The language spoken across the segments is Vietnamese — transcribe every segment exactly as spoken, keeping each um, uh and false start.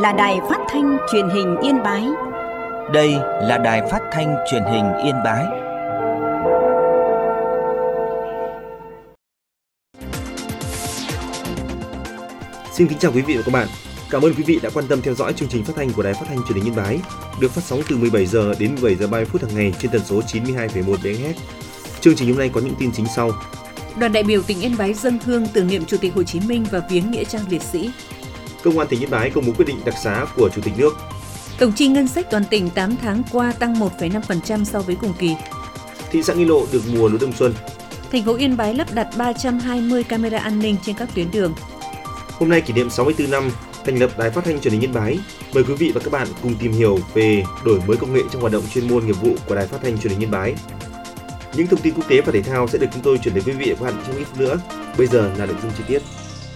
là Đài Phát thanh Truyền hình Yên Bái. Đây là Đài Phát thanh Truyền hình Yên Bái. Xin kính chào quý vị và các bạn. Cảm ơn quý vị đã quan tâm theo dõi chương trình phát thanh của Đài Phát thanh Truyền hình Yên Bái, được phát sóng từ mười bảy giờ đến mười bảy giờ ba mươi phút hàng ngày trên tần số chín mươi hai phẩy một mê ga héc. Chương trình hôm nay có những tin chính sau. Đoàn đại biểu tỉnh Yên Bái dâng hương tưởng niệm Chủ tịch Hồ Chí Minh và viếng nghĩa trang liệt sĩ. Công an tỉnh Yên Bái công bố quyết định đặc xá của Chủ tịch nước. Tổng chi ngân sách toàn tỉnh tám tháng qua tăng một phẩy năm phần trăm so với cùng kỳ. Thị xã Nghi Lộ được mùa lúa đông xuân. Thành phố Yên Bái lắp đặt ba trăm hai mươi camera an ninh trên các tuyến đường. Hôm nay kỷ niệm sáu mươi tư năm thành lập Đài Phát thanh Truyền hình Yên Bái. Mời quý vị và các bạn cùng tìm hiểu về đổi mới công nghệ trong hoạt động chuyên môn nghiệp vụ của Đài Phát thanh Truyền hình Yên Bái. Những thông tin quốc tế và thể thao sẽ được chúng tôi chuyển đến quý vị và các bạn trong ít phút nữa. Bây giờ là nội dung chi tiết.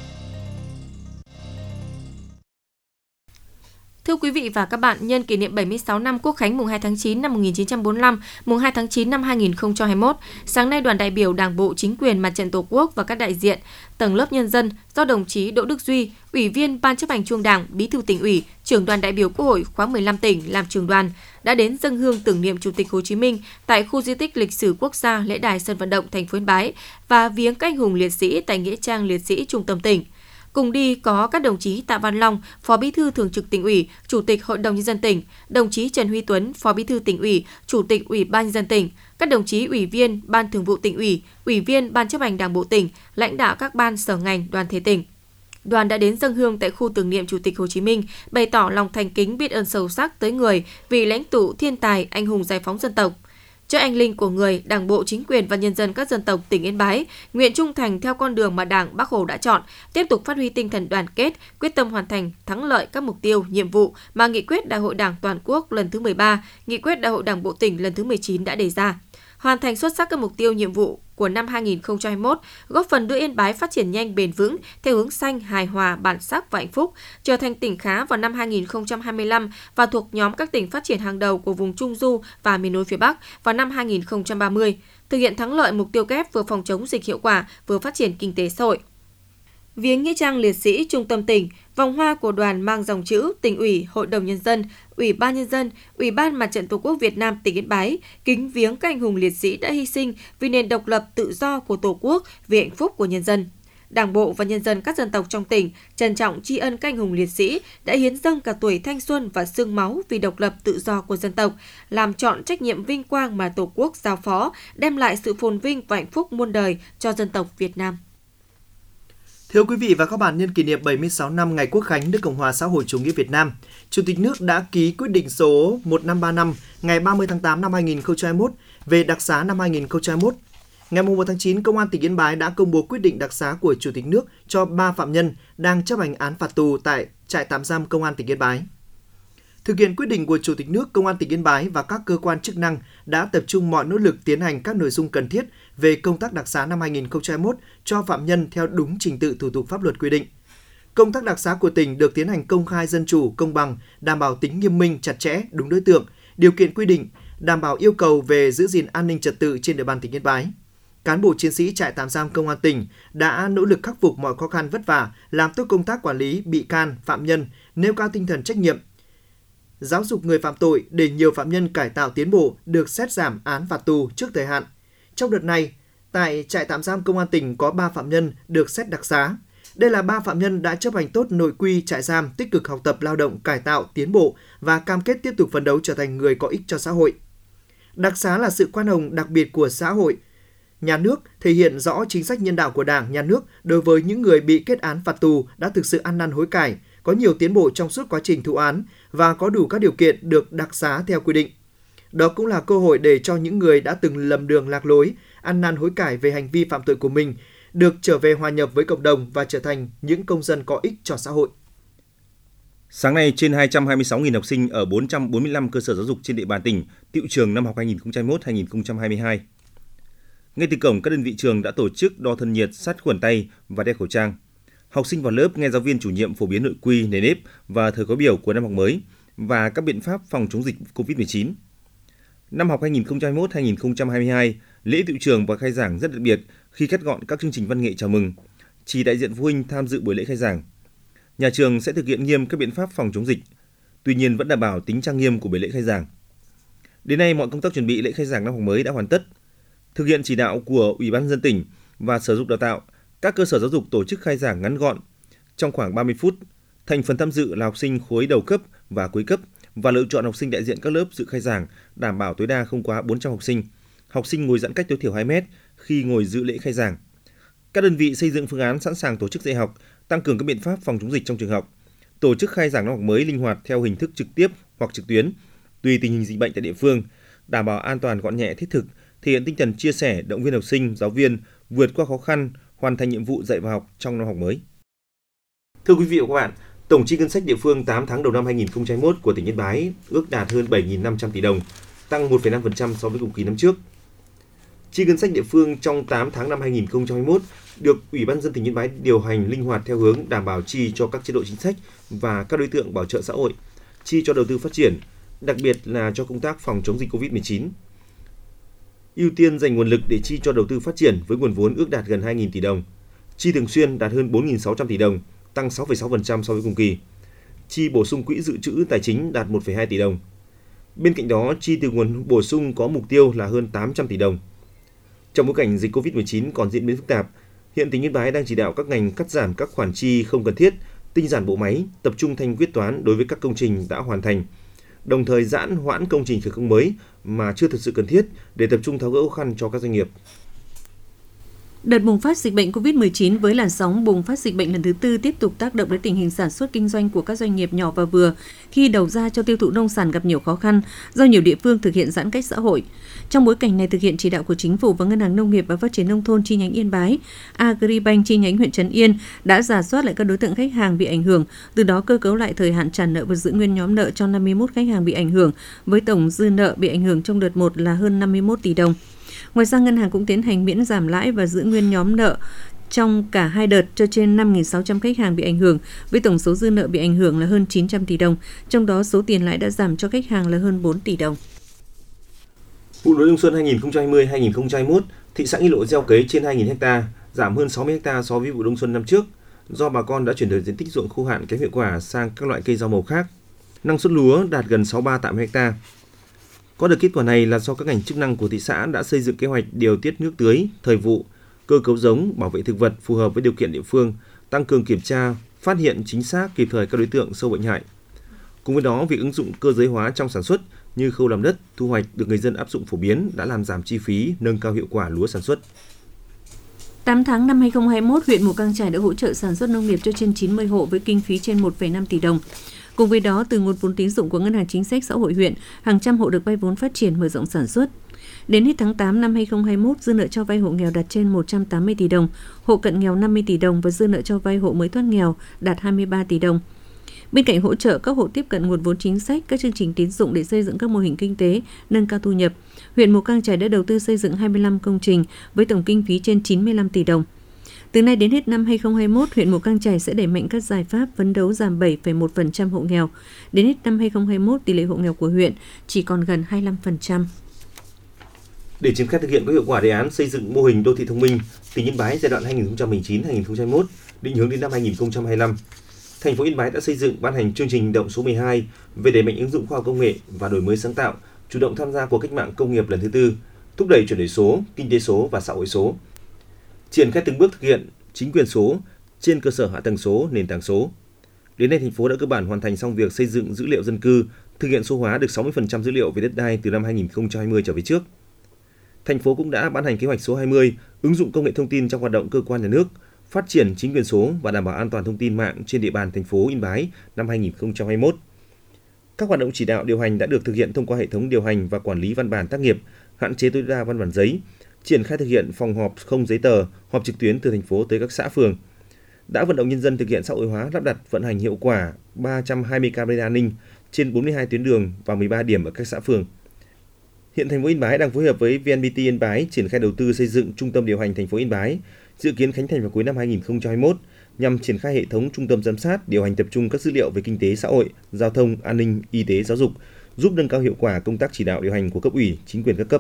Thưa quý vị và các bạn, nhân kỷ niệm bảy mươi sáu năm Quốc khánh mùng hai tháng chín năm một nghìn chín trăm bốn mươi lăm, mùng hai tháng chín năm hai nghìn không trăm hai mươi mốt, sáng nay đoàn đại biểu Đảng bộ, Chính quyền, Mặt trận Tổ quốc và các đại diện tầng lớp nhân dân do đồng chí Đỗ Đức Duy, Ủy viên Ban Chấp hành Trung ương Đảng, Bí thư Tỉnh ủy, Trưởng đoàn đại biểu Quốc hội khóa mười lăm tỉnh làm trưởng đoàn đã đến dâng hương tưởng niệm Chủ tịch Hồ Chí Minh tại khu di tích lịch sử quốc gia lễ đài sân vận động thành phố Yên Bái và viếng các anh hùng liệt sĩ tại nghĩa trang liệt sĩ trung tâm tỉnh. Cùng đi có các đồng chí Tạ Văn Long, Phó Bí thư Thường trực Tỉnh ủy, Chủ tịch Hội đồng nhân dân tỉnh, đồng chí Trần Huy Tuấn, Phó Bí thư Tỉnh ủy, Chủ tịch Ủy ban nhân dân tỉnh, các đồng chí Ủy viên Ban Thường vụ Tỉnh ủy, Ủy viên Ban Chấp hành Đảng bộ tỉnh, lãnh đạo các ban sở ngành, đoàn thể tỉnh. Đoàn đã đến dâng hương tại khu tưởng niệm Chủ tịch Hồ Chí Minh, bày tỏ lòng thành kính biết ơn sâu sắc tới người, vị lãnh tụ thiên tài, anh hùng giải phóng dân tộc. Trước anh linh của người, Đảng bộ, Chính quyền và nhân dân các dân tộc tỉnh Yên Bái nguyện trung thành theo con đường mà Đảng, Bác Hồ đã chọn, tiếp tục phát huy tinh thần đoàn kết, quyết tâm hoàn thành thắng lợi các mục tiêu, nhiệm vụ mà Nghị quyết Đại hội Đảng toàn quốc lần thứ mười ba, Nghị quyết Đại hội Đảng bộ tỉnh lần thứ mười chín đã đề ra. Hoàn thành xuất sắc các mục tiêu, nhiệm vụ của năm hai nghìn không trăm hai mươi mốt, góp phần đưa Yên Bái phát triển nhanh, bền vững theo hướng xanh, hài hòa, bản sắc và hạnh phúc, trở thành tỉnh khá vào năm hai nghìn không trăm hai mươi lăm và thuộc nhóm các tỉnh phát triển hàng đầu của vùng Trung Du và miền núi phía Bắc vào năm hai nghìn không trăm ba mươi, thực hiện thắng lợi mục tiêu kép vừa phòng chống dịch hiệu quả, vừa phát triển kinh tế xã hội. Viếng nghĩa trang liệt sĩ trung tâm tỉnh, vòng hoa của đoàn mang dòng chữ Tỉnh ủy, Hội đồng nhân dân, Ủy ban nhân dân, Ủy ban Mặt trận Tổ quốc Việt Nam tỉnh Yên Bái kính viếng các anh hùng liệt sĩ đã hy sinh vì nền độc lập tự do của Tổ quốc, vì hạnh phúc của nhân dân. Đảng bộ và nhân dân các dân tộc trong tỉnh trân trọng tri ân các anh hùng liệt sĩ đã hiến dâng cả tuổi thanh xuân và xương máu vì độc lập tự do của dân tộc, làm trọn trách nhiệm vinh quang mà Tổ quốc giao phó, đem lại sự phồn vinh và hạnh phúc muôn đời cho dân tộc Việt Nam. Thưa quý vị và các bạn, nhân kỷ niệm bảy mươi sáu năm ngày Quốc khánh nước Cộng hòa xã hội chủ nghĩa Việt Nam, Chủ tịch nước đã ký quyết định số một nghìn năm trăm ba mươi lăm ngày ba mươi tháng tám năm hai nghìn không trăm hai mươi mốt về đặc xá năm hai nghìn không trăm hai mươi mốt. Ngày một tháng chín, Công an tỉnh Yên Bái đã công bố quyết định đặc xá của Chủ tịch nước cho ba phạm nhân đang chấp hành án phạt tù tại trại tạm giam Công an tỉnh Yên Bái. Thực hiện quyết định của Chủ tịch nước, Công an tỉnh Yên Bái và các cơ quan chức năng đã tập trung mọi nỗ lực tiến hành các nội dung cần thiết về công tác đặc xá năm hai nghìn không trăm hai mươi mốt cho phạm nhân theo đúng trình tự thủ tục pháp luật quy định. Công tác đặc xá của tỉnh được tiến hành công khai, dân chủ, công bằng, đảm bảo tính nghiêm minh, chặt chẽ, đúng đối tượng, điều kiện quy định, đảm bảo yêu cầu về giữ gìn an ninh trật tự trên địa bàn tỉnh Yên Bái. Cán bộ chiến sĩ trại tạm giam Công an tỉnh đã nỗ lực khắc phục mọi khó khăn vất vả, làm tốt công tác quản lý bị can, phạm nhân, nêu cao tinh thần trách nhiệm, giáo dục người phạm tội để nhiều phạm nhân cải tạo tiến bộ được xét giảm án phạt tù trước thời hạn. Trong đợt này, tại trại tạm giam Công an tỉnh có ba phạm nhân được xét đặc xá. Đây là ba phạm nhân đã chấp hành tốt nội quy trại giam, tích cực học tập lao động, cải tạo, tiến bộ và cam kết tiếp tục phấn đấu trở thành người có ích cho xã hội. Đặc xá là sự khoan hồng đặc biệt của xã hội, nhà nước, thể hiện rõ chính sách nhân đạo của Đảng, Nhà nước đối với những người bị kết án phạt tù đã thực sự ăn năn hối cải, có nhiều tiến bộ trong suốt quá trình thụ án và có đủ các điều kiện được đặc xá theo quy định. Đó cũng là cơ hội để cho những người đã từng lầm đường lạc lối, ăn năn hối cải về hành vi phạm tội của mình, được trở về hòa nhập với cộng đồng và trở thành những công dân có ích cho xã hội. Sáng nay, trên hai trăm hai mươi sáu nghìn học sinh ở bốn trăm bốn mươi lăm cơ sở giáo dục trên địa bàn tỉnh tựu trường năm học hai nghìn không trăm hai mươi mốt hai nghìn không trăm hai mươi hai. Ngay từ cổng, các đơn vị trường đã tổ chức đo thân nhiệt, sát khuẩn tay và đeo khẩu trang. Học sinh vào lớp nghe giáo viên chủ nhiệm phổ biến nội quy, nề nếp và thời khóa biểu của năm học mới và các biện pháp phòng chống dịch covid mười chín. Năm học hai nghìn không trăm hai mươi mốt hai nghìn không trăm hai mươi hai, lễ tựu trường và khai giảng rất đặc biệt khi cắt gọn các chương trình văn nghệ chào mừng. Chỉ đại diện phụ huynh tham dự buổi lễ khai giảng. Nhà trường sẽ thực hiện nghiêm các biện pháp phòng chống dịch, tuy nhiên vẫn đảm bảo tính trang nghiêm của buổi lễ khai giảng. Đến nay, mọi công tác chuẩn bị lễ khai giảng năm học mới đã hoàn tất. Thực hiện chỉ đạo của Ủy ban nhân dân tỉnh và Sở Giáo dục Đào tạo, các cơ sở giáo dục tổ chức khai giảng ngắn gọn trong khoảng ba mươi phút. Thành phần tham dự là học sinh khối đầu cấp và cuối cấp và lựa chọn học sinh đại diện các lớp dự khai giảng, đảm bảo tối đa không quá bốn trăm học sinh. Học sinh ngồi giãn cách tối thiểu hai mét khi ngồi dự lễ khai giảng. Các đơn vị xây dựng phương án sẵn sàng tổ chức dạy học, tăng cường các biện pháp phòng chống dịch trong trường học. Tổ chức khai giảng năm học mới linh hoạt theo hình thức trực tiếp hoặc trực tuyến, tùy tình hình dịch bệnh tại địa phương, đảm bảo an toàn, gọn nhẹ, thiết thực, thể hiện tinh thần chia sẻ, động viên học sinh, giáo viên vượt qua khó khăn, hoàn thành nhiệm vụ dạy và học trong năm học mới. Thưa quý vị và các bạn, tổng chi ngân sách địa phương tám tháng đầu năm hai nghìn không trăm hai mươi mốt của tỉnh Yên Bái ước đạt hơn bảy nghìn năm trăm tỷ đồng, tăng một phẩy năm phần trăm so với cùng kỳ năm trước. Chi ngân sách địa phương trong tám tháng năm hai nghìn không trăm hai mươi mốt được Ủy ban nhân dân tỉnh Yên Bái điều hành linh hoạt theo hướng đảm bảo chi cho các chế độ chính sách và các đối tượng bảo trợ xã hội, chi cho đầu tư phát triển, đặc biệt là cho công tác phòng chống dịch covid mười chín. Ưu tiên dành nguồn lực để chi cho đầu tư phát triển với nguồn vốn ước đạt gần hai nghìn tỷ đồng. Chi thường xuyên đạt hơn bốn nghìn sáu trăm tỷ đồng, tăng sáu phẩy sáu phần trăm so với cùng kỳ. Chi bổ sung quỹ dự trữ tài chính đạt một phẩy hai tỷ đồng. Bên cạnh đó, chi từ nguồn bổ sung có mục tiêu là hơn tám trăm tỷ đồng. Trong bối cảnh dịch covid mười chín còn diễn biến phức tạp, hiện tỉnh Yên Bái đang chỉ đạo các ngành cắt giảm các khoản chi không cần thiết, tinh giản bộ máy, tập trung thanh quyết toán đối với các công trình đã hoàn thành, đồng thời giãn hoãn công trình khởi công mới mà chưa thực sự cần thiết để tập trung tháo gỡ khó khăn cho các doanh nghiệp. Đợt bùng phát dịch bệnh covid mười chín với làn sóng bùng phát dịch bệnh lần thứ tư tiếp tục tác động đến tình hình sản xuất kinh doanh của các doanh nghiệp nhỏ và vừa khi đầu ra cho tiêu thụ nông sản gặp nhiều khó khăn do nhiều địa phương thực hiện giãn cách xã hội. Trong bối cảnh này, thực hiện chỉ đạo của Chính phủ và Ngân hàng Nông nghiệp và Phát triển Nông thôn chi nhánh Yên Bái, Agribank chi nhánh huyện Trấn Yên đã rà soát lại các đối tượng khách hàng bị ảnh hưởng, từ đó cơ cấu lại thời hạn trả nợ và giữ nguyên nhóm nợ cho năm mươi mốt khách hàng bị ảnh hưởng, với tổng dư nợ bị ảnh hưởng trong đợt một là hơn năm mươi mốt tỷ đồng. Ngoài ra, ngân hàng cũng tiến hành miễn giảm lãi và giữ nguyên nhóm nợ trong cả hai đợt cho trên năm nghìn sáu trăm khách hàng bị ảnh hưởng, với tổng số dư nợ bị ảnh hưởng là hơn chín trăm tỷ đồng, trong đó số tiền lãi đã giảm cho khách hàng là hơn bốn tỷ đồng. Vụ lúa đông xuân hai nghìn không trăm hai mươi hai nghìn không trăm hai mươi mốt, thị xã Nghi Lộ gieo cấy trên hai nghìn ha, giảm hơn sáu mươi ha so với vụ đông xuân năm trước, do bà con đã chuyển đổi diện tích ruộng khô hạn kém hiệu quả sang các loại cây rau màu khác. Năng suất lúa đạt gần sáu mươi ba tạ ha. Có được kết quả này là do các ngành chức năng của thị xã đã xây dựng kế hoạch điều tiết nước tưới, thời vụ, cơ cấu giống, bảo vệ thực vật phù hợp với điều kiện địa phương, tăng cường kiểm tra, phát hiện chính xác kịp thời các đối tượng sâu bệnh hại. Cùng với đó, việc ứng dụng cơ giới hóa trong sản xuất như khâu làm đất, thu hoạch được người dân áp dụng phổ biến đã làm giảm chi phí, nâng cao hiệu quả lúa sản xuất. tám tháng năm hai nghìn không trăm hai mươi mốt, huyện Mù Cang Chải đã hỗ trợ sản xuất nông nghiệp cho trên chín mươi hộ với kinh phí trên một phẩy năm tỷ đồng. Cùng với đó, từ nguồn vốn tín dụng của Ngân hàng Chính sách Xã hội huyện, hàng trăm hộ được vay vốn phát triển mở rộng sản xuất. Đến hết tháng tám năm hai nghìn không trăm hai mươi mốt, dư nợ cho vay hộ nghèo đạt trên một trăm tám mươi tỷ đồng, hộ cận nghèo năm mươi tỷ đồng và dư nợ cho vay hộ mới thoát nghèo đạt hai mươi ba tỷ đồng. Bên cạnh hỗ trợ các hộ tiếp cận nguồn vốn chính sách, các chương trình tín dụng để xây dựng các mô hình kinh tế, nâng cao thu nhập, huyện Mù Cang Chải đã đầu tư xây dựng hai mươi lăm công trình với tổng kinh phí trên chín mươi lăm tỷ đồng. Từ nay đến hết năm hai nghìn không trăm hai mươi mốt, huyện Mù Cang Chải sẽ đẩy mạnh các giải pháp phấn đấu giảm bảy phẩy một phần trăm hộ nghèo. Đến hết năm hai nghìn không trăm hai mươi mốt, tỷ lệ hộ nghèo của huyện chỉ còn gần hai mươi lăm phần trăm. Để triển khai thực hiện có hiệu quả đề án xây dựng mô hình đô thị thông minh, tỉnh Yên Bái giai đoạn hai nghìn không trăm mười chín đến hai nghìn không trăm hai mươi mốt, định hướng đến năm hai nghìn không trăm hai mươi lăm, thành phố Yên Bái đã xây dựng ban hành chương trình hành động số mười hai về đẩy mạnh ứng dụng khoa học công nghệ và đổi mới sáng tạo, chủ động tham gia cuộc cách mạng công nghiệp lần thứ tư, thúc đẩy chuyển đổi số, kinh tế số và xã hội số. Triển khai từng bước thực hiện chính quyền số trên cơ sở hạ tầng số, nền tảng số. Đến nay, thành phố đã cơ bản hoàn thành xong việc xây dựng dữ liệu dân cư, thực hiện số hóa được sáu mươi phần trăm dữ liệu về đất đai từ năm hai nghìn không trăm hai mươi trở về trước. Thành phố cũng đã ban hành kế hoạch số hai mươi, ứng dụng công nghệ thông tin trong hoạt động cơ quan nhà nước, phát triển chính quyền số và đảm bảo an toàn thông tin mạng trên địa bàn thành phố Yên Bái năm hai nghìn không trăm hai mươi mốt. Các hoạt động chỉ đạo điều hành đã được thực hiện thông qua hệ thống điều hành và quản lý văn bản tác nghiệp, hạn chế tối đa văn bản giấy, triển khai thực hiện phòng họp không giấy tờ, họp trực tuyến từ thành phố tới các xã phường. Đã vận động nhân dân thực hiện xã hội hóa lắp đặt vận hành hiệu quả ba trăm hai mươi camera an ninh trên bốn mươi hai tuyến đường và mười ba điểm ở các xã phường. Hiện thành phố Yên Bái đang phối hợp với vê en pê tê Yên Bái triển khai đầu tư xây dựng trung tâm điều hành thành phố Yên Bái, dự kiến khánh thành vào cuối năm hai nghìn không trăm hai mươi mốt nhằm triển khai hệ thống trung tâm giám sát, điều hành tập trung các dữ liệu về kinh tế xã hội, giao thông, an ninh, y tế, giáo dục, giúp nâng cao hiệu quả công tác chỉ đạo điều hành của cấp ủy, chính quyền các cấp.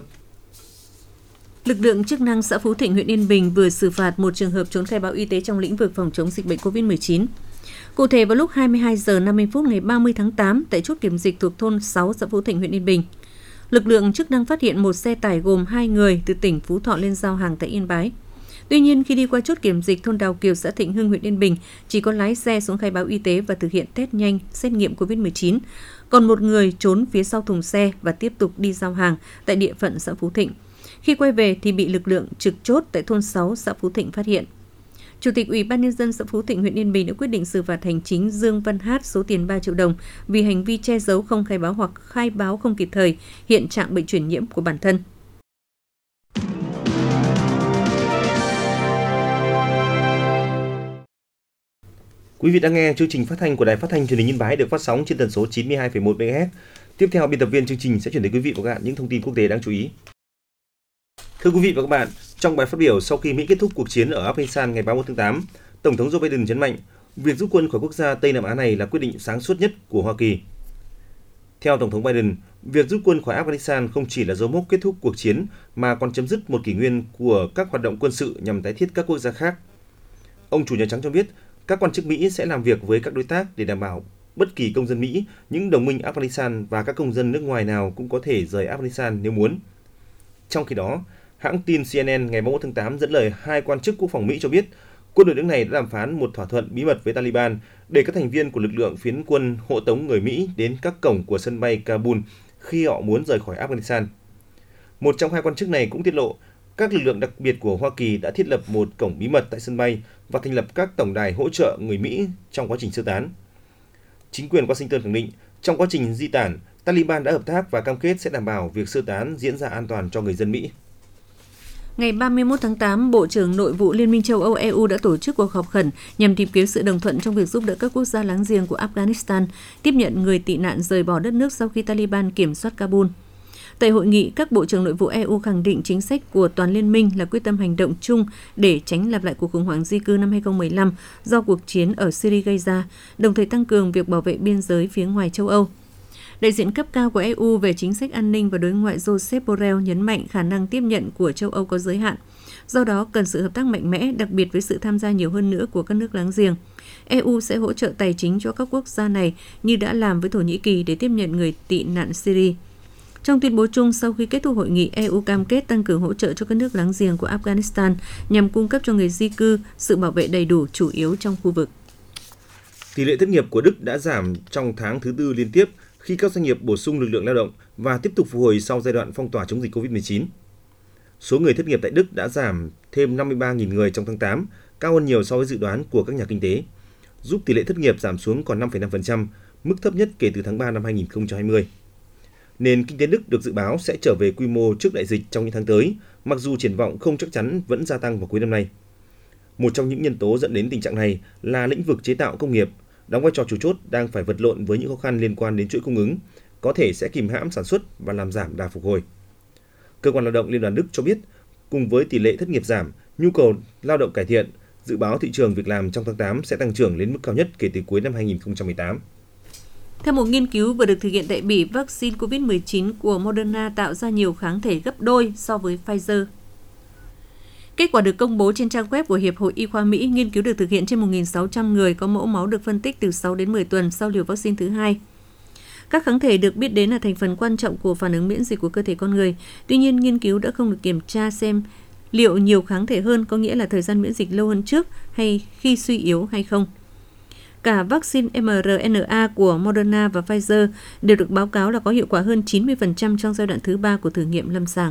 Lực lượng chức năng xã Phú Thịnh, huyện Yên Bình vừa xử phạt một trường hợp trốn khai báo y tế trong lĩnh vực phòng chống dịch bệnh covid mười chín. Cụ thể vào lúc hai mươi hai giờ năm mươi phút ngày ba mươi tháng tám tại chốt kiểm dịch thuộc thôn sáu xã Phú Thịnh, huyện Yên Bình, lực lượng chức năng phát hiện một xe tải gồm hai người từ tỉnh Phú Thọ lên giao hàng tại Yên Bái. Tuy nhiên, khi đi qua chốt kiểm dịch thôn Đào Kiều, xã Thịnh Hưng, huyện Yên Bình, chỉ có lái xe xuống khai báo y tế và thực hiện test nhanh, xét nghiệm covid mười chín. Còn một người trốn phía sau thùng xe và tiếp tục đi giao hàng tại địa phận xã Phú Thịnh. Khi quay về thì bị lực lượng trực chốt tại thôn sáu xã Phú Thịnh phát hiện. Chủ tịch Ủy ban Nhân dân xã Phú Thịnh, huyện Yên Bình đã quyết định xử phạt hành chính Dương Văn Hát số tiền ba triệu đồng vì hành vi che giấu không khai báo hoặc khai báo không kịp thời hiện trạng bệnh truyền nhiễm của bản thân. Quý vị đang nghe chương trình phát thanh của Đài Phát thanh Truyền hình Yên Bái được phát sóng trên tần số chín mươi hai phẩy một mê ga héc. Tiếp theo, biên tập viên chương trình sẽ chuyển đến quý vị và các bạn những thông tin quốc tế đáng chú ý. Thưa quý vị và các bạn, trong bài phát biểu sau khi Mỹ kết thúc cuộc chiến ở Afghanistan ngày ba mươi mốt tháng tám, Tổng thống Joe Biden nhấn mạnh việc rút quân khỏi quốc gia Tây Nam Á này là quyết định sáng suốt nhất của Hoa Kỳ. Theo Tổng thống Biden, việc rút quân khỏi Afghanistan không chỉ là dấu mốc kết thúc cuộc chiến mà còn chấm dứt một kỷ nguyên của các hoạt động quân sự nhằm tái thiết các quốc gia khác. Ông Chủ nhà Trắng cho biết các quan chức Mỹ sẽ làm việc với các đối tác để đảm bảo bất kỳ công dân Mỹ, những đồng minh Afghanistan và các công dân nước ngoài nào cũng có thể rời Afghanistan nếu muốn. Trong khi đó, hãng tin C N N ngày ba mươi mốt tháng tám dẫn lời hai quan chức quốc phòng Mỹ cho biết quân đội nước này đã đàm phán một thỏa thuận bí mật với Taliban để các thành viên của lực lượng phiến quân hộ tống người Mỹ đến các cổng của sân bay Kabul khi họ muốn rời khỏi Afghanistan. Một trong hai quan chức này cũng tiết lộ các lực lượng đặc biệt của Hoa Kỳ đã thiết lập một cổng bí mật tại sân bay và thành lập các tổng đài hỗ trợ người Mỹ trong quá trình sơ tán. Chính quyền Washington khẳng định trong quá trình di tản, Taliban đã hợp tác và cam kết sẽ đảm bảo việc sơ tán diễn ra an toàn cho người dân Mỹ. Ngày ba mươi mốt tháng tám, Bộ trưởng Nội vụ Liên minh châu Âu E U đã tổ chức cuộc họp khẩn nhằm tìm kiếm sự đồng thuận trong việc giúp đỡ các quốc gia láng giềng của Afghanistan tiếp nhận người tị nạn rời bỏ đất nước sau khi Taliban kiểm soát Kabul. Tại hội nghị, các Bộ trưởng Nội vụ E U khẳng định chính sách của toàn liên minh là quyết tâm hành động chung để tránh lặp lại cuộc khủng hoảng di cư năm hai không một năm do cuộc chiến ở Syria gây ra, đồng thời tăng cường việc bảo vệ biên giới phía ngoài châu Âu. Đại diện cấp cao của E U về chính sách an ninh và đối ngoại Josep Borrell nhấn mạnh khả năng tiếp nhận của châu Âu có giới hạn. Do đó, cần sự hợp tác mạnh mẽ, đặc biệt với sự tham gia nhiều hơn nữa của các nước láng giềng. E U sẽ hỗ trợ tài chính cho các quốc gia này như đã làm với Thổ Nhĩ Kỳ để tiếp nhận người tị nạn Syria. Trong tuyên bố chung sau khi kết thúc hội nghị, E U cam kết tăng cường hỗ trợ cho các nước láng giềng của Afghanistan nhằm cung cấp cho người di cư sự bảo vệ đầy đủ chủ yếu trong khu vực. Tỷ lệ thất nghiệp của Đức đã giảm trong tháng thứ tư liên tiếp khi các doanh nghiệp bổ sung lực lượng lao động và tiếp tục phục hồi sau giai đoạn phong tỏa chống dịch covid mười chín. Số người thất nghiệp tại Đức đã giảm thêm năm mươi ba nghìn người trong tháng tám, cao hơn nhiều so với dự đoán của các nhà kinh tế, giúp tỷ lệ thất nghiệp giảm xuống còn năm phẩy năm phần trăm, mức thấp nhất kể từ tháng ba năm hai không hai không. Nền kinh tế Đức được dự báo sẽ trở về quy mô trước đại dịch trong những tháng tới, mặc dù triển vọng không chắc chắn vẫn gia tăng vào cuối năm nay. Một trong những nhân tố dẫn đến tình trạng này là lĩnh vực chế tạo công nghiệp, đóng vai trò chủ chốt đang phải vật lộn với những khó khăn liên quan đến chuỗi cung ứng, có thể sẽ kìm hãm sản xuất và làm giảm đà phục hồi. Cơ quan lao động Liên đoàn Đức cho biết, cùng với tỷ lệ thất nghiệp giảm, nhu cầu lao động cải thiện, dự báo thị trường việc làm trong tháng tám sẽ tăng trưởng lên mức cao nhất kể từ cuối năm hai không một tám. Theo một nghiên cứu vừa được thực hiện tại Bỉ, vaccine covid mười chín của Moderna tạo ra nhiều kháng thể gấp đôi so với Pfizer. Kết quả được công bố trên trang web của Hiệp hội Y khoa Mỹ, nghiên cứu được thực hiện trên một nghìn sáu trăm người có mẫu máu được phân tích từ sáu đến mười tuần sau liều vaccine thứ hai. Các kháng thể được biết đến là thành phần quan trọng của phản ứng miễn dịch của cơ thể con người. Tuy nhiên, nghiên cứu đã không được kiểm tra xem liệu nhiều kháng thể hơn có nghĩa là thời gian miễn dịch lâu hơn trước hay khi suy yếu hay không. Cả vaccine em rờ en a của Moderna và Pfizer đều được báo cáo là có hiệu quả hơn chín mươi phần trăm trong giai đoạn thứ ba của thử nghiệm lâm sàng.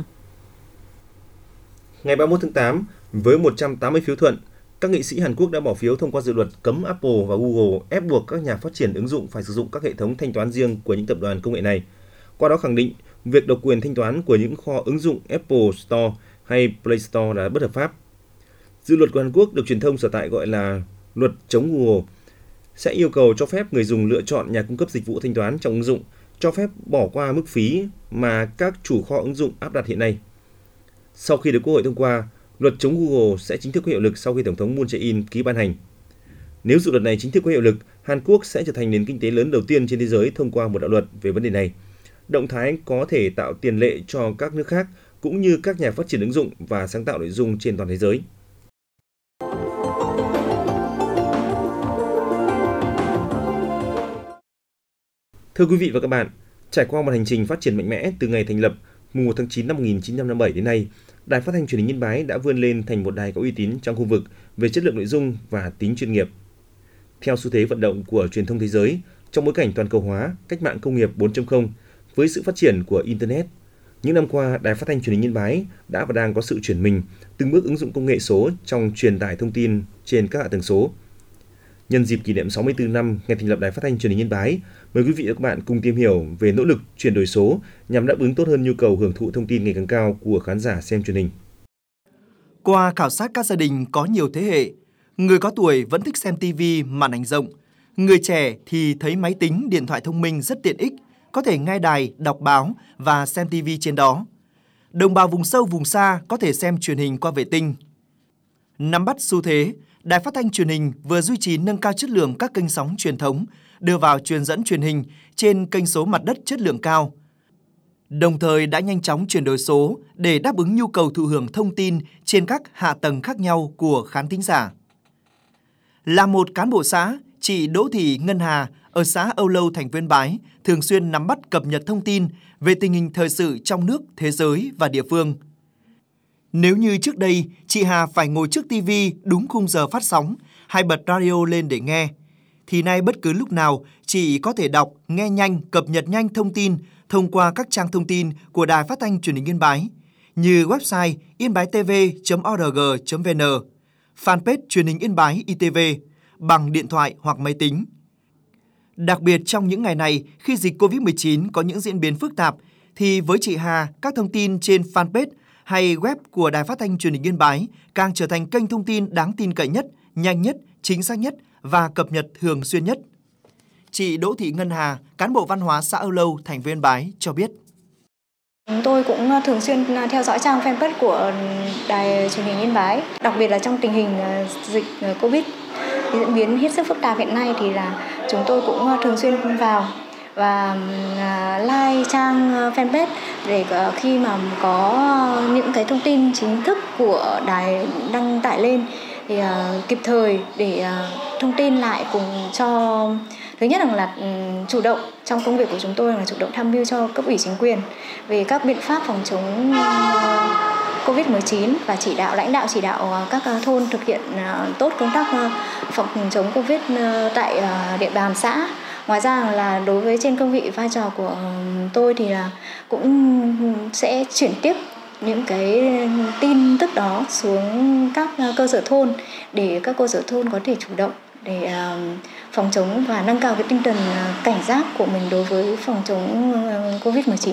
Ngày ba mươi mốt tháng tám, với một trăm tám mươi phiếu thuận, các nghị sĩ Hàn Quốc đã bỏ phiếu thông qua dự luật cấm Apple và Google ép buộc các nhà phát triển ứng dụng phải sử dụng các hệ thống thanh toán riêng của những tập đoàn công nghệ này. Qua đó khẳng định, việc độc quyền thanh toán của những kho ứng dụng Apple Store hay Play Store là bất hợp pháp. Dự luật của Hàn Quốc được truyền thông sở tại gọi là luật chống Google, sẽ yêu cầu cho phép người dùng lựa chọn nhà cung cấp dịch vụ thanh toán trong ứng dụng, cho phép bỏ qua mức phí mà các chủ kho ứng dụng áp đặt hiện nay. Sau khi được Quốc hội thông qua, luật chống Google sẽ chính thức có hiệu lực sau khi Tổng thống Moon Jae-in ký ban hành. Nếu dự luật này chính thức có hiệu lực, Hàn Quốc sẽ trở thành nền kinh tế lớn đầu tiên trên thế giới thông qua một đạo luật về vấn đề này. Động thái có thể tạo tiền lệ cho các nước khác cũng như các nhà phát triển ứng dụng và sáng tạo nội dung trên toàn thế giới. Thưa quý vị và các bạn, trải qua một hành trình phát triển mạnh mẽ từ ngày thành lập mùng một tháng chín năm một nghìn chín trăm năm mươi bảy đến nay, Đài Phát thanh Truyền hình Yên Bái đã vươn lên thành một đài có uy tín trong khu vực về chất lượng nội dung và tính chuyên nghiệp. Theo xu thế vận động của truyền thông thế giới, trong bối cảnh toàn cầu hóa, cách mạng công nghiệp bốn chấm không, với sự phát triển của Internet, những năm qua, Đài Phát thanh Truyền hình Yên Bái đã và đang có sự chuyển mình, từng bước ứng dụng công nghệ số trong truyền tải thông tin trên các hạ tầng số. Nhân dịp kỷ niệm sáu mươi tư năm ngày thành lập Đài Phát thanh Truyền hình Yên Bái, mời quý vị và các bạn cùng tìm hiểu về nỗ lực chuyển đổi số nhằm đáp ứng tốt hơn nhu cầu hưởng thụ thông tin ngày càng cao của khán giả xem truyền hình. Qua khảo sát các gia đình có nhiều thế hệ, người có tuổi vẫn thích xem ti vi màn ảnh rộng, người trẻ thì thấy máy tính, điện thoại thông minh rất tiện ích, có thể nghe đài, đọc báo và xem ti vi trên đó. Đồng bào vùng sâu, vùng xa có thể xem truyền hình qua vệ tinh. Nắm bắt xu thế, Đài Phát thanh Truyền hình vừa duy trì nâng cao chất lượng các kênh sóng truyền thống, đưa vào truyền dẫn truyền hình trên kênh số mặt đất chất lượng cao. Đồng thời đã nhanh chóng chuyển đổi số để đáp ứng nhu cầu thụ hưởng thông tin trên các hạ tầng khác nhau của khán thính giả. Là một cán bộ xã, chị Đỗ Thị Ngân Hà ở xã Âu Lâu, thành phố Yên Bái thường xuyên nắm bắt cập nhật thông tin về tình hình thời sự trong nước, thế giới và địa phương. Nếu như trước đây, chị Hà phải ngồi trước ti vi đúng khung giờ phát sóng hay bật radio lên để nghe, thì nay bất cứ lúc nào chị có thể đọc, nghe nhanh, cập nhật nhanh thông tin thông qua các trang thông tin của Đài Phát thanh Truyền hình Yên Bái như website yên-bái-tv chấm o r g chấm v n, fanpage Truyền hình Yên Bái i tê vê bằng điện thoại hoặc máy tính. Đặc biệt trong những ngày này, khi dịch cô vít mười chín có những diễn biến phức tạp, thì với chị Hà, các thông tin trên fanpage hay web của Đài Phát thanh Truyền hình Yên Bái càng trở thành kênh thông tin đáng tin cậy nhất, nhanh nhất, chính xác nhất và cập nhật thường xuyên nhất. Chị Đỗ Thị Ngân Hà, cán bộ văn hóa xã Âu Lâu, thành phố Yên Bái cho biết. Chúng tôi cũng thường xuyên theo dõi trang fanpage của Đài Truyền hình Yên Bái, đặc biệt là trong tình hình dịch Covid diễn biến hết sức phức tạp hiện nay thì là chúng tôi cũng thường xuyên vào và like trang fanpage để khi mà có những cái thông tin chính thức của đài đăng tải lên thì kịp thời để thông tin lại cùng cho, thứ nhất là chủ động trong công việc của chúng tôi là chủ động tham mưu cho cấp ủy chính quyền về các biện pháp phòng chống cô vít mười chín và chỉ đạo lãnh đạo chỉ đạo các thôn thực hiện tốt công tác phòng chống Covid tại địa bàn xã. Ngoài ra là đối với trên cương vị vai trò của tôi thì là cũng sẽ chuyển tiếp những cái tin tức đó xuống các cơ sở thôn để các cơ sở thôn có thể chủ động để phòng chống và nâng cao cái tinh thần cảnh giác của mình đối với phòng chống cô vít mười chín.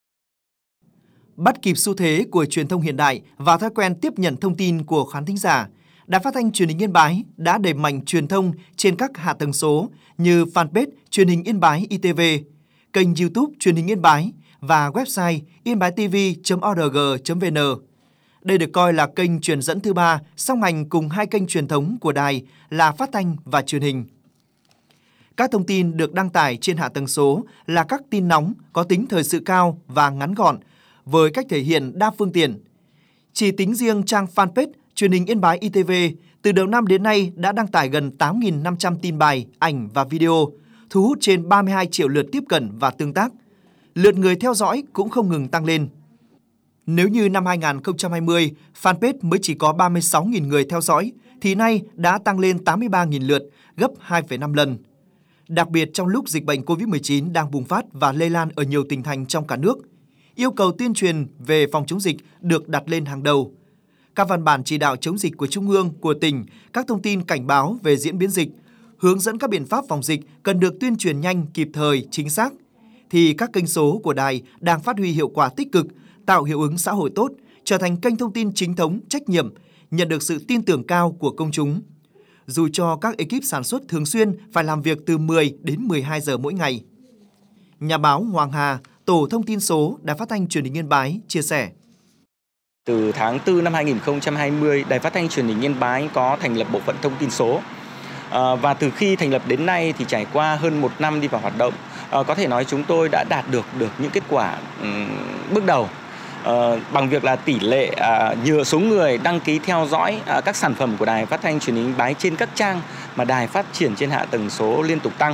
Bắt kịp xu thế của truyền thông hiện đại và thói quen tiếp nhận thông tin của khán thính giả, Đài Phát thanh Truyền hình Yên Bái đã đẩy mạnh truyền thông trên các hạ tầng số như fanpage Truyền hình Yên Bái i tê vê, kênh YouTube Truyền hình Yên Bái và website yên-bái-tv chấm o r g chấm v n. Đây được coi là kênh truyền dẫn thứ ba song hành cùng hai kênh truyền thống của đài là phát thanh và truyền hình. Các thông tin được đăng tải trên hạ tầng số là các tin nóng có tính thời sự cao và ngắn gọn với cách thể hiện đa phương tiện. Chỉ tính riêng trang fanpage Truyền hình Yên Bái i tê vê từ đầu năm đến nay đã đăng tải gần tám nghìn năm trăm tin bài, ảnh và video, thu hút trên ba mươi hai triệu lượt tiếp cận và tương tác. Lượt người theo dõi cũng không ngừng tăng lên. Nếu như năm hai nghìn không trăm hai mươi, fanpage mới chỉ có ba mươi sáu nghìn người theo dõi, thì nay đã tăng lên tám mươi ba nghìn lượt, gấp hai phẩy năm lần. Đặc biệt trong lúc dịch bệnh cô vít mười chín đang bùng phát và lây lan ở nhiều tỉnh thành trong cả nước, yêu cầu tuyên truyền về phòng chống dịch được đặt lên hàng đầu. Các văn bản chỉ đạo chống dịch của Trung ương, của tỉnh, các thông tin cảnh báo về diễn biến dịch, hướng dẫn các biện pháp phòng dịch cần được tuyên truyền nhanh, kịp thời, chính xác, thì các kênh số của đài đang phát huy hiệu quả tích cực, tạo hiệu ứng xã hội tốt, trở thành kênh thông tin chính thống, trách nhiệm, nhận được sự tin tưởng cao của công chúng. Dù cho các ekip sản xuất thường xuyên phải làm việc từ mười đến mười hai giờ mỗi ngày. Nhà báo Hoàng Hà, Tổ thông tin số Đài Phát thanh Truyền hình Yên Bái chia sẻ. Từ tháng tư năm hai nghìn không trăm hai mươi, Đài Phát thanh Truyền hình Yên Bái có thành lập bộ phận thông tin số. À, và từ khi thành lập đến nay thì trải qua hơn một năm đi vào hoạt động, à, có thể nói chúng tôi đã đạt được được những kết quả um, bước đầu. À, bằng việc là tỷ lệ à, nhờ số người đăng ký theo dõi à, các sản phẩm của Đài Phát thanh Truyền hình Yên Bái trên các trang mà đài phát triển trên hạ tầng số liên tục tăng.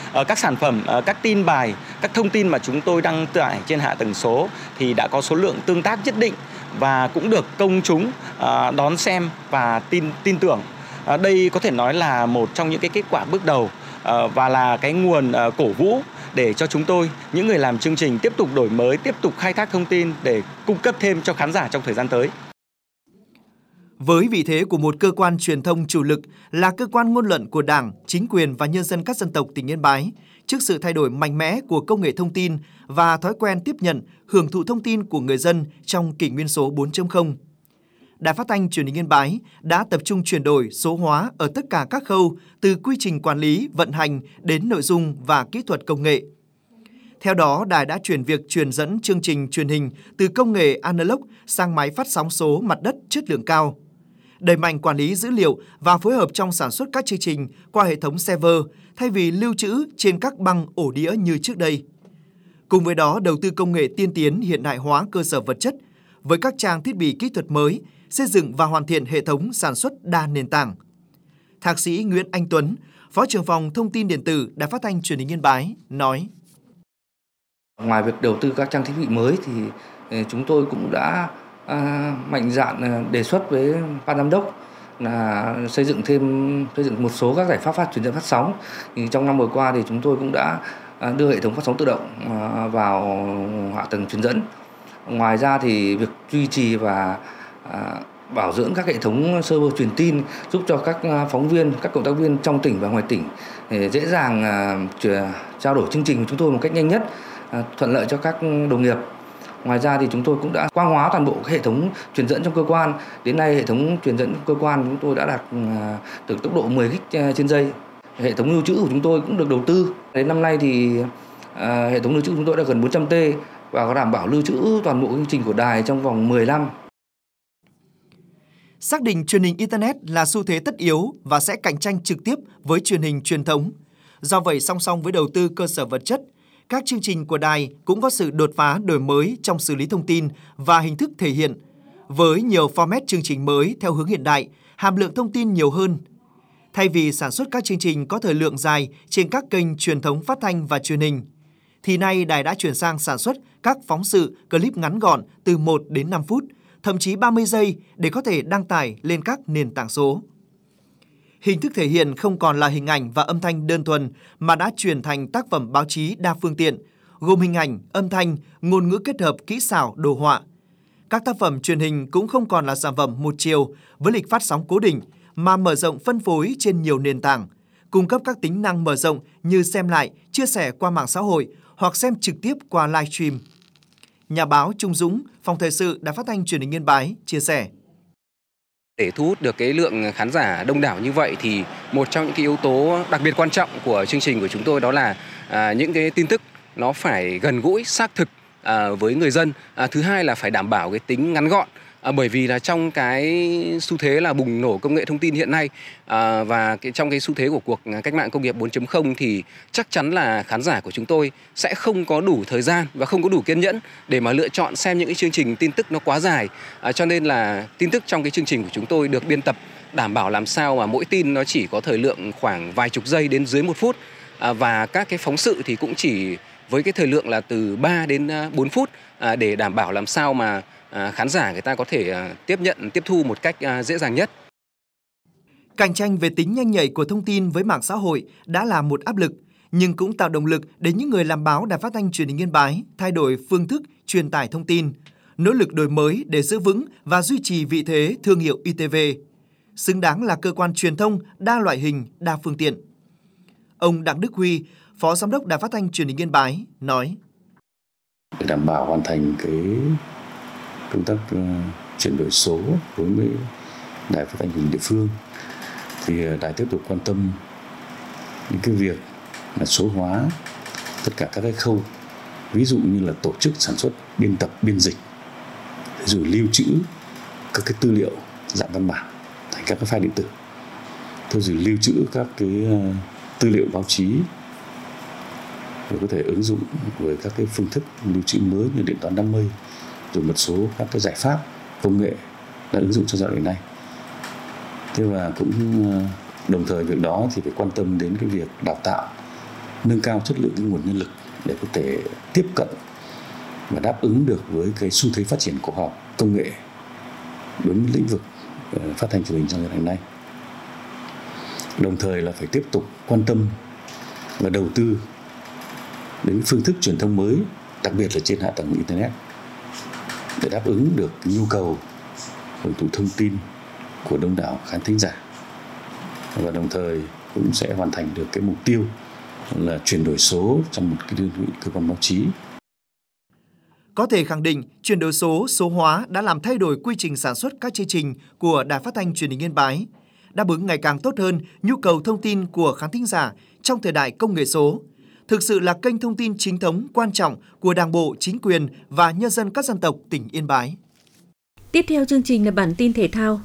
các sản phẩm, các tin bài, các thông tin mà chúng tôi đăng tải trên hạ tầng số thì đã có số lượng tương tác nhất định và cũng được công chúng đón xem và tin tin tưởng. Đây có thể nói là một trong những cái kết quả bước đầu và là cái nguồn cổ vũ để cho chúng tôi, những người làm chương trình, tiếp tục đổi mới, tiếp tục khai thác thông tin để cung cấp thêm cho khán giả trong thời gian tới. Với vị thế của một cơ quan truyền thông chủ lực, là cơ quan ngôn luận của Đảng, chính quyền và nhân dân các dân tộc tỉnh Yên Bái, trước sự thay đổi mạnh mẽ của công nghệ thông tin và thói quen tiếp nhận, hưởng thụ thông tin của người dân trong kỷ nguyên số bốn chấm không, Đài Phát thanh Truyền hình Yên Bái đã tập trung chuyển đổi số hóa ở tất cả các khâu, từ quy trình quản lý, vận hành đến nội dung và kỹ thuật công nghệ. Theo đó, đài đã chuyển việc truyền dẫn chương trình truyền hình từ công nghệ analog sang máy phát sóng số mặt đất chất lượng cao, đẩy mạnh quản lý dữ liệu và phối hợp trong sản xuất các chương trình qua hệ thống server thay vì lưu trữ trên các băng ổ đĩa như trước đây. Cùng với đó, đầu tư công nghệ tiên tiến hiện đại hóa cơ sở vật chất với các trang thiết bị kỹ thuật mới, xây dựng và hoàn thiện hệ thống sản xuất đa nền tảng. Thạc sĩ Nguyễn Anh Tuấn, Phó trưởng phòng Thông tin điện tử Đài Phát thanh Truyền hình Yên Bái nói: Ngoài việc đầu tư các trang thiết bị mới thì chúng tôi cũng đã à, mạnh dạn đề xuất với ban giám đốc là xây dựng thêm xây dựng một số các giải pháp phát truyền dẫn phát sóng. Thì trong năm vừa qua thì chúng tôi cũng đã đưa hệ thống phát sóng tự động vào hạ tầng truyền dẫn. Ngoài ra thì việc duy trì và à, bảo dưỡng các hệ thống server truyền tin giúp cho các phóng viên, các cộng tác viên trong tỉnh và ngoài tỉnh để dễ dàng à, trao đổi chương trình của chúng tôi một cách nhanh nhất, à, thuận lợi cho các đồng nghiệp. Ngoài ra thì chúng tôi cũng đã quang hóa toàn bộ hệ thống truyền dẫn trong cơ quan. Đến nay hệ thống truyền dẫn trong cơ quan chúng tôi đã đạt à, được tốc độ mười gig trên giây. Hệ thống lưu trữ của chúng tôi cũng được đầu tư. Đến năm nay thì à, hệ thống lưu trữ của chúng tôi đã gần bốn trăm t và có đảm bảo lưu trữ toàn bộ chương trình của đài trong vòng mười năm. Xác định truyền hình Internet là xu thế tất yếu và sẽ cạnh tranh trực tiếp với truyền hình truyền thống. Do vậy, song song với đầu tư cơ sở vật chất, các chương trình của đài cũng có sự đột phá đổi mới trong xử lý thông tin và hình thức thể hiện, với nhiều format chương trình mới theo hướng hiện đại, hàm lượng thông tin nhiều hơn. Thay vì sản xuất các chương trình có thời lượng dài trên các kênh truyền thống phát thanh và truyền hình, thì nay đài đã chuyển sang sản xuất các phóng sự, clip ngắn gọn từ một đến năm phút, thậm chí ba mươi giây để có thể đăng tải lên các nền tảng số. Hình thức thể hiện không còn là hình ảnh và âm thanh đơn thuần mà đã chuyển thành tác phẩm báo chí đa phương tiện, gồm hình ảnh, âm thanh, ngôn ngữ kết hợp kỹ xảo, đồ họa. Các tác phẩm truyền hình cũng không còn là sản phẩm một chiều với lịch phát sóng cố định mà mở rộng phân phối trên nhiều nền tảng, cung cấp các tính năng mở rộng như xem lại, chia sẻ qua mạng xã hội hoặc xem trực tiếp qua livestream. Nhà báo Trung Dũng, Phòng Thời sự Đài Phát thanh Truyền hình Yên Bái chia sẻ: Để thu hút được cái lượng khán giả đông đảo như vậy thì một trong những cái yếu tố đặc biệt quan trọng của chương trình của chúng tôi đó là à, những cái tin tức nó phải gần gũi, xác thực à, với người dân. À, thứ hai là phải đảm bảo cái tính ngắn gọn. À, bởi vì là trong cái xu thế là bùng nổ công nghệ thông tin hiện nay à, và cái, trong cái xu thế của cuộc cách mạng công nghiệp bốn chấm không thì chắc chắn là khán giả của chúng tôi sẽ không có đủ thời gian và không có đủ kiên nhẫn để mà lựa chọn xem những cái chương trình tin tức nó quá dài. À, cho nên là tin tức trong cái chương trình của chúng tôi được biên tập đảm bảo làm sao mà mỗi tin nó chỉ có thời lượng khoảng vài chục giây đến dưới một phút à, và các cái phóng sự thì cũng chỉ với cái thời lượng là từ ba đến bốn phút à, để đảm bảo làm sao mà À, khán giả người ta có thể à, tiếp nhận, tiếp thu một cách à, dễ dàng nhất. Cạnh tranh về tính nhanh nhạy của thông tin với mạng xã hội đã là một áp lực, nhưng cũng tạo động lực để những người làm báo Đài Phát thanh Truyền hình Yên Bái thay đổi phương thức truyền tải thông tin, nỗ lực đổi mới để giữ vững và duy trì vị thế thương hiệu i tê vê, xứng đáng là cơ quan truyền thông đa loại hình, đa phương tiện. Ông Đặng Đức Huy, Phó Giám đốc Đài Phát thanh Truyền hình Yên Bái nói: Để đảm bảo hoàn thành cái công tác uh, chuyển đổi số với Đài Phát thanh Truyền hình địa phương thì uh, đài tiếp tục quan tâm những cái việc là số hóa tất cả các cái khâu, ví dụ như là tổ chức sản xuất, biên tập, biên dịch, rồi lưu trữ các cái tư liệu dạng văn bản thành các cái file điện tử, thôi rồi lưu trữ các cái uh, tư liệu báo chí, rồi có thể ứng dụng với các cái phương thức lưu trữ mới như điện toán đám mây, rồi một số các cái giải pháp công nghệ đã ứng dụng trong giai đoạn này. Thế và cũng đồng thời việc đó thì phải quan tâm đến cái việc đào tạo nâng cao chất lượng cái nguồn nhân lực để có thể tiếp cận và đáp ứng được với cái xu thế phát triển của khoa học công nghệ đối với lĩnh vực phát thanh truyền hình trong giai đoạn này. Đồng thời là phải tiếp tục quan tâm và đầu tư đến phương thức truyền thông mới, đặc biệt là trên hạ tầng Internet, để đáp ứng được nhu cầu hưởng thụ thông tin của đông đảo khán thính giả, và đồng thời cũng sẽ hoàn thành được cái mục tiêu là chuyển đổi số trong một cái đơn vị cơ quan báo chí. Có thể khẳng định, chuyển đổi số, số hóa đã làm thay đổi quy trình sản xuất các chương trình của Đài Phát thanh Truyền hình Yên Bái, đáp ứng ngày càng tốt hơn nhu cầu thông tin của khán thính giả trong thời đại công nghệ số. Thực sự là kênh thông tin chính thống quan trọng của Đảng bộ, chính quyền và nhân dân các dân tộc tỉnh Yên Bái. Tiếp theo chương trình là bản tin thể thao.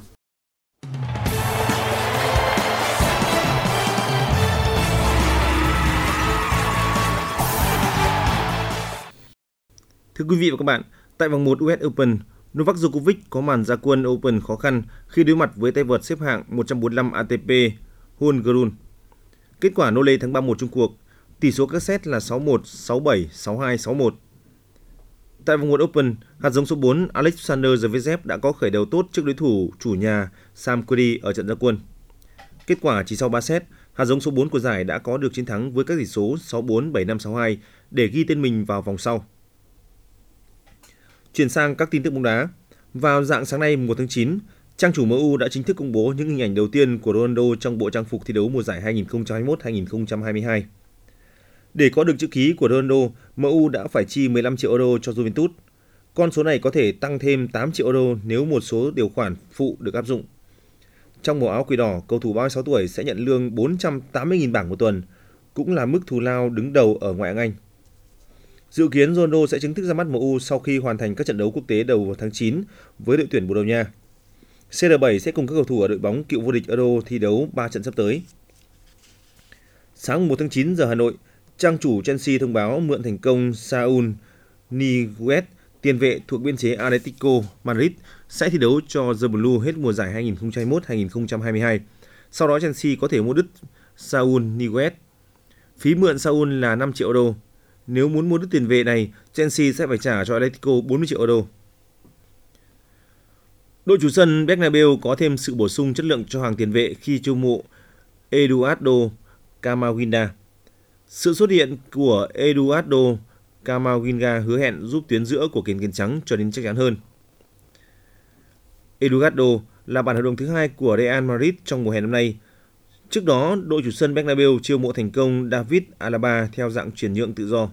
Thưa quý vị và các bạn, tại vòng một u ét Open, Novak Djokovic có màn ra quân Open khó khăn khi đối mặt với tay vợt xếp hạng một trăm bốn mươi lăm A T P Holmgren. Kết quả nô lê thắng ba một chung cuộc, tỷ số các set là sáu một, sáu bảy, sáu hai, sáu một. Tại vòng một Open, hạt giống số bốn Alexander Zverev đã có khởi đầu tốt trước đối thủ chủ nhà Sam Querrey ở trận ra quân. Kết quả chỉ sau ba set, hạt giống số bốn của giải đã có được chiến thắng với các tỷ số sáu bốn, bảy năm, sáu hai để ghi tên mình vào vòng sau. Chuyển sang các tin tức bóng đá. Vào rạng sáng nay mùng một tháng chín, trang chủ em u đã chính thức công bố những hình ảnh đầu tiên của Ronaldo trong bộ trang phục thi đấu mùa giải hai nghìn không trăm hai mươi mốt hai nghìn không trăm hai mươi hai. Để có được chữ ký của Ronaldo, em u đã phải chi mười lăm triệu euro cho Juventus. Con số này có thể tăng thêm tám triệu euro nếu một số điều khoản phụ được áp dụng. Trong màu áo quỷ đỏ, cầu thủ ba mươi sáu tuổi sẽ nhận lương bốn trăm tám mươi nghìn bảng một tuần, cũng là mức thù lao đứng đầu ở ngoại hạng Anh. Dự kiến Ronaldo sẽ chính thức ra mắt em u sau khi hoàn thành các trận đấu quốc tế đầu tháng chín với đội tuyển Bồ Đào Nha. xê rờ bảy sẽ cùng các cầu thủ ở đội bóng cựu vô địch Euro thi đấu ba trận sắp tới. Sáng một tháng chín giờ Hà Nội, trang chủ Chelsea thông báo mượn thành công Saúl Ñíguez, tiền vệ thuộc biên chế Atletico Madrid, sẽ thi đấu cho The Blue hết mùa giải hai nghìn không trăm hai mươi mốt hai nghìn không trăm hai mươi hai. Sau đó Chelsea có thể mua đứt Saúl Ñíguez. Phí mượn Saúl là năm triệu euro. Nếu muốn mua đứt tiền vệ này, Chelsea sẽ phải trả cho Atletico bốn mươi triệu euro. Đội chủ sân Bernabeu có thêm sự bổ sung chất lượng cho hàng tiền vệ khi chiêu mộ Eduardo Camavinga. Sự xuất hiện của Eduardo Camavinga hứa hẹn giúp tuyến giữa của kền kền trắng trở nên chắc chắn hơn. Eduardo là bản hợp đồng thứ hai của Real Madrid trong mùa hè năm nay. Trước đó, đội chủ sân Bernabeu chiêu mộ thành công David Alaba theo dạng chuyển nhượng tự do.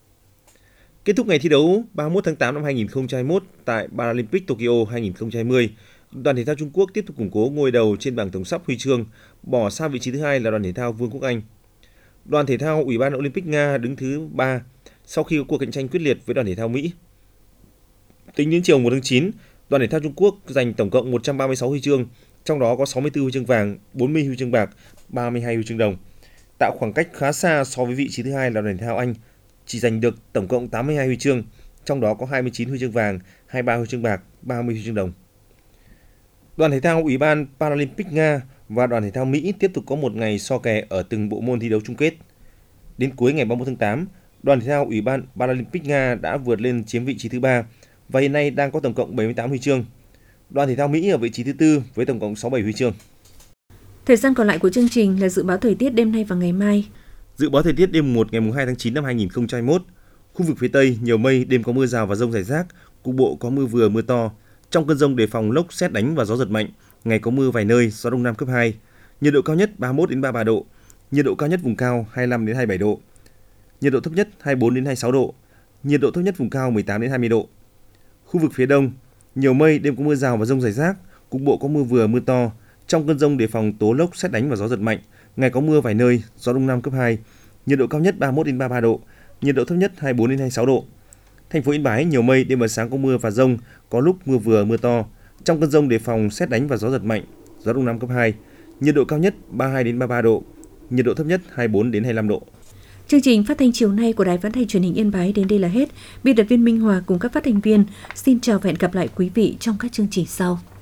Kết thúc ngày thi đấu ba mươi mốt tháng tám năm hai nghìn không trăm hai mươi mốt tại Paralympic Tokyo hai nghìn không trăm hai mươi, đoàn thể thao Trung Quốc tiếp tục củng cố ngôi đầu trên bảng tổng sắp huy chương, bỏ xa vị trí thứ hai là đoàn thể thao Vương quốc Anh. Đoàn thể thao Ủy ban Olympic Nga đứng thứ ba sau khi có cuộc cạnh tranh quyết liệt với đoàn thể thao Mỹ. Tính đến chiều một tháng chín, đoàn thể thao Trung Quốc giành tổng cộng một trăm ba mươi sáu huy chương, trong đó có sáu mươi tư huy chương vàng, bốn mươi huy chương bạc, ba mươi hai huy chương đồng, tạo khoảng cách khá xa so với vị trí thứ hai là đoàn thể thao Anh, chỉ giành được tổng cộng tám mươi hai huy chương, trong đó có hai mươi chín huy chương vàng, hai mươi ba huy chương bạc, ba mươi huy chương đồng. Đoàn thể thao Ủy ban Paralympic Nga và đoàn thể thao Mỹ tiếp tục có một ngày so kè ở từng bộ môn thi đấu chung kết. Đến cuối ngày ba mươi mốt tháng tám, đoàn thể thao Ủy ban Paralympic Nga đã vượt lên chiếm vị trí thứ ba và hiện nay đang có tổng cộng bảy mươi tám huy chương. Đoàn thể thao Mỹ ở vị trí thứ tư với tổng cộng sáu mươi bảy huy chương. Thời gian còn lại của chương trình là dự báo thời tiết đêm nay và ngày mai. Dự báo thời tiết đêm một ngày hai tháng chín năm hai nghìn không trăm hai mươi mốt, khu vực phía Tây nhiều mây, đêm có mưa rào và dông rải rác, cục bộ có mưa vừa mưa to. Trong cơn dông đề phòng lốc sét đánh và gió giật mạnh, ngày có mưa vài nơi, gió đông nam cấp hai. Nhiệt độ cao nhất ba mươi mốt đến ba mươi ba độ, nhiệt độ cao nhất vùng cao hai mươi lăm đến hai mươi bảy độ. Nhiệt độ thấp nhất hai mươi bốn đến hai mươi sáu độ, nhiệt độ thấp nhất vùng cao mười tám đến hai mươi độ. Khu vực phía Đông nhiều mây, đêm có mưa rào và dông rải rác, cục bộ có mưa vừa mưa to. Trong cơn dông đề phòng tố lốc sét đánh và gió giật mạnh, ngày có mưa vài nơi, gió đông nam cấp hai. Nhiệt độ cao nhất ba mươi mốt đến ba mươi ba độ, nhiệt độ thấp nhất hai mươi bốn đến hai mươi sáu độ. Thành phố Yên Bái nhiều mây, đêm và sáng có mưa và dông, có lúc mưa vừa mưa to. Trong cơn dông đề phòng sét đánh và gió giật mạnh, gió đông nam cấp hai. Nhiệt độ cao nhất ba mươi hai đến ba mươi ba độ, nhiệt độ thấp nhất hai mươi bốn đến hai mươi lăm độ. Chương trình phát thanh chiều nay của Đài Phát thanh Truyền hình Yên Bái đến đây là hết. Biên tập viên Minh Hòa cùng các phát thanh viên xin chào và hẹn gặp lại quý vị trong các chương trình sau.